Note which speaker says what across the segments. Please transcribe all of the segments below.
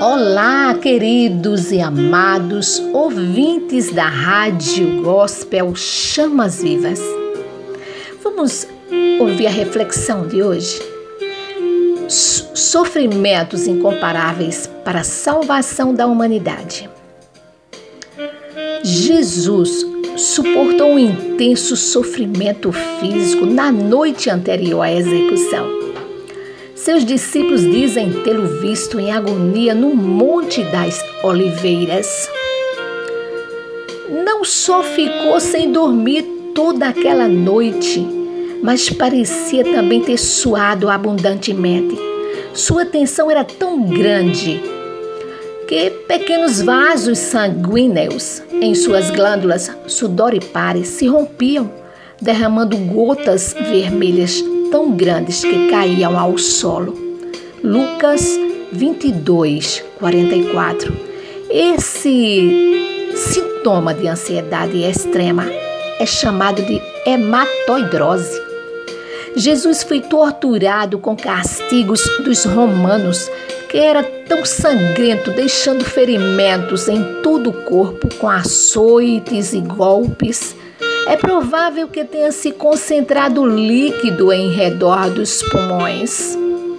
Speaker 1: Olá, queridos e amados ouvintes da Rádio Gospel Chamas Vivas. Vamos ouvir a reflexão de hoje? Sofrimentos incomparáveis para a salvação da humanidade. Jesus suportou um intenso sofrimento físico na noite anterior à execução. Seus discípulos dizem tê-lo visto em agonia no Monte das Oliveiras. Não só ficou sem dormir toda aquela noite, mas parecia também ter suado abundantemente. Sua tensão era tão grande que pequenos vasos sanguíneos em suas glândulas sudorípares se rompiam, derramando gotas vermelhas tão grandes que caíam ao solo. Lucas 22, 44. Esse sintoma de ansiedade extrema é chamado de hematoidrose. Jesus foi torturado com castigos dos romanos, que era tão sangrento, deixando ferimentos em todo o corpo com açoites e golpes. É provável que tenha se concentrado líquido em redor dos pulmões.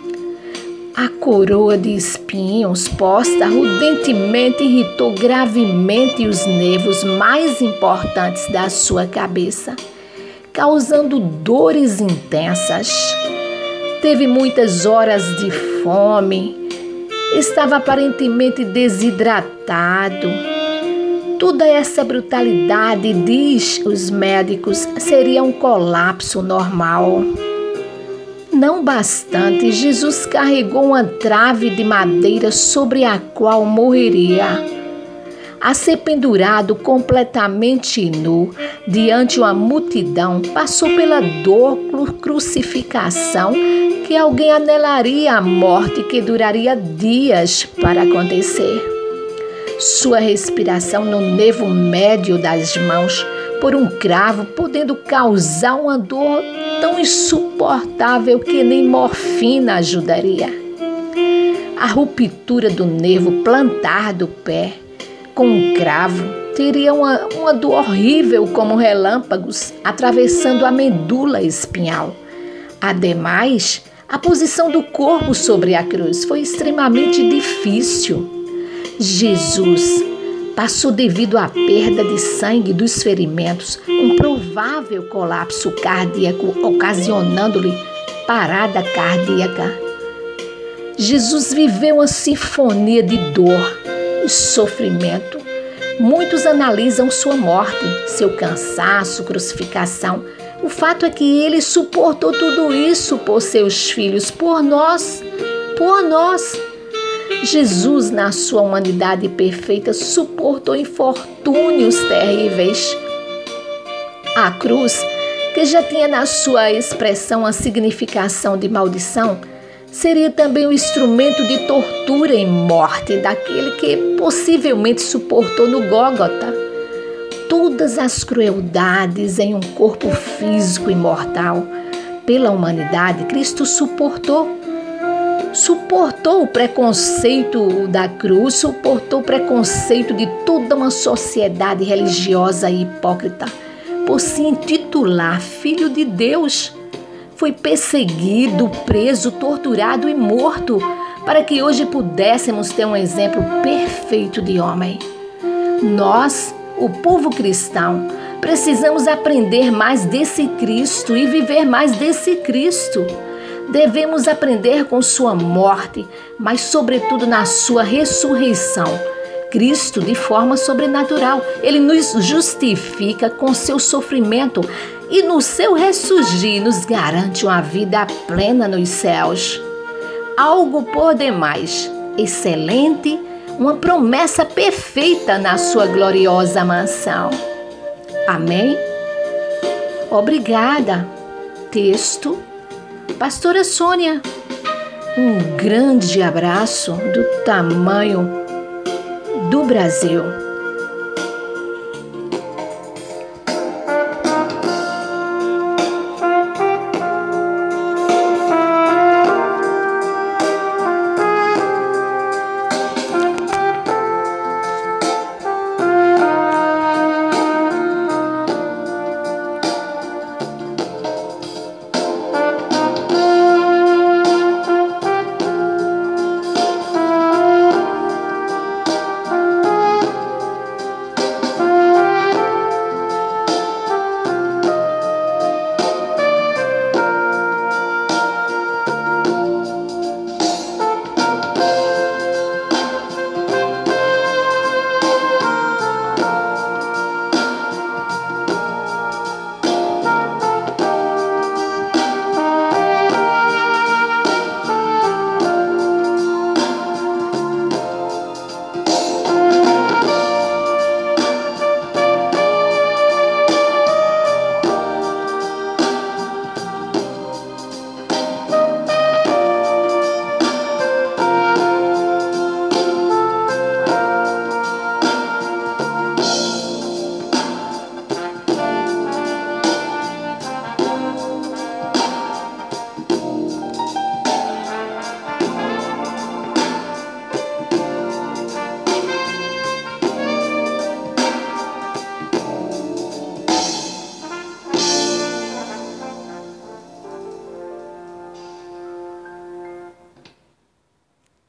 Speaker 1: A coroa de espinhos posta ardentemente irritou gravemente os nervos mais importantes da sua cabeça, causando dores intensas. Teve muitas horas de fome, estava aparentemente desidratado. Toda essa brutalidade, diz os médicos, seria um colapso normal. Não bastante, Jesus carregou uma trave de madeira sobre a qual morreria. A ser pendurado completamente nu, diante de uma multidão, passou pela dor crucificação que alguém anelaria a morte que duraria dias para acontecer. Sua respiração no nervo médio das mãos por um cravo, podendo causar uma dor tão insuportável que nem morfina ajudaria. A ruptura do nervo plantar do pé com um cravo teria uma dor horrível como relâmpagos atravessando a medula espinhal. Ademais, a posição do corpo sobre a cruz foi extremamente difícil. Jesus passou, devido à perda de sangue dos ferimentos, um provável colapso cardíaco, ocasionando-lhe parada cardíaca. Jesus viveu uma sinfonia de dor e sofrimento. Muitos analisam sua morte, seu cansaço, crucificação. O fato é que ele suportou tudo isso por seus filhos, por nós. Jesus, na sua humanidade perfeita, suportou infortúnios terríveis. A cruz, que já tinha na sua expressão a significação de maldição, seria também um instrumento de tortura e morte daquele que possivelmente suportou no Gólgota. Todas as crueldades em um corpo físico imortal pela humanidade, Cristo suportou. Suportou o preconceito da cruz, suportou o preconceito de toda uma sociedade religiosa e hipócrita por se intitular Filho de Deus. Foi perseguido, preso, torturado e morto para que hoje pudéssemos ter um exemplo perfeito de homem. Nós, o povo cristão, precisamos aprender mais desse Cristo e viver mais desse Cristo. Devemos aprender com sua morte, mas sobretudo na sua ressurreição. Cristo, de forma sobrenatural, ele nos justifica com seu sofrimento e no seu ressurgir nos garante uma vida plena nos céus. Algo por demais, excelente, uma promessa perfeita na sua gloriosa mansão. Amém? Obrigada. Texto: Pastora Sônia. Um grande abraço do tamanho do Brasil.